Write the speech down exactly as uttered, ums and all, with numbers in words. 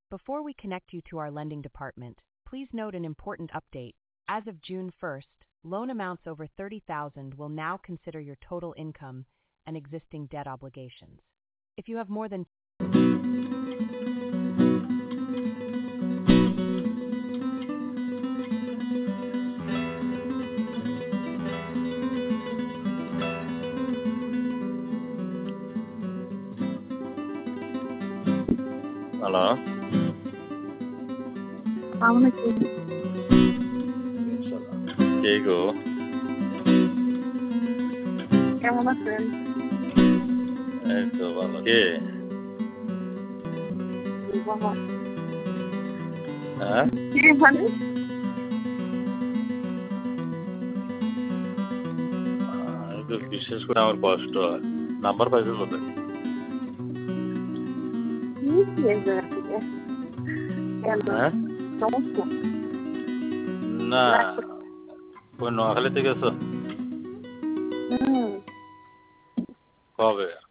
Before we connect you to our lending department, please note an important update. As of June first, loan amounts over thirty thousand will now consider your total income and existing debt obligations. If you have more than hello, আমাকে কে গো? কেমন আছেন? এই তো ভালো। কে? বাবা হ্যাঁ, কে মানে? আহ, একটু বিশেষ করে আমার কষ্ট হয়। নাম্বার পাইছো কোথায়? কি কি এই জায়গা থেকে? কেন হ্যাঁ, সমস্যা? না, ওই নোয়াখালীতে গেছো হুম কবে?